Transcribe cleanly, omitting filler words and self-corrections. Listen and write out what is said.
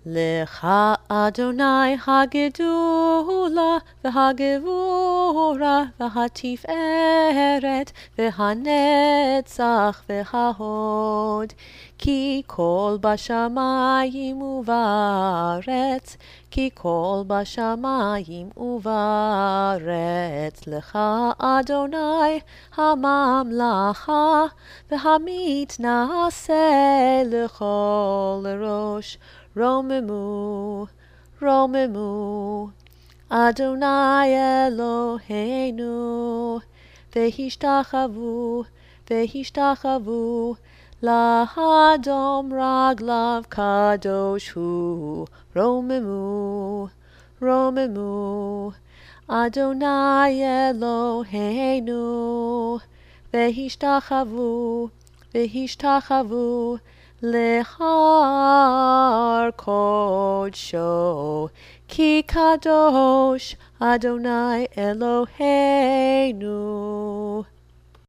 Lecha Adonai hagedula v'hagevura v'hatiferet v'hanetzach v'hahod ki kol bashamayim uvaretz ki kol bashamayim uvaretz lecha Adonai hamamlacha v'hamit na'aseh lechol rosh Romemu, Romemu, Adonai Eloheinu, Vehishtachavu, Vehishtachavu, Lahadom Raglav Kadosh Hu, Romemu, Romemu, Adonai Eloheinu, Vehishtachavu, Vehishtachavu, Lehar Kodsho, Ki Kadosh Adonai Eloheinu.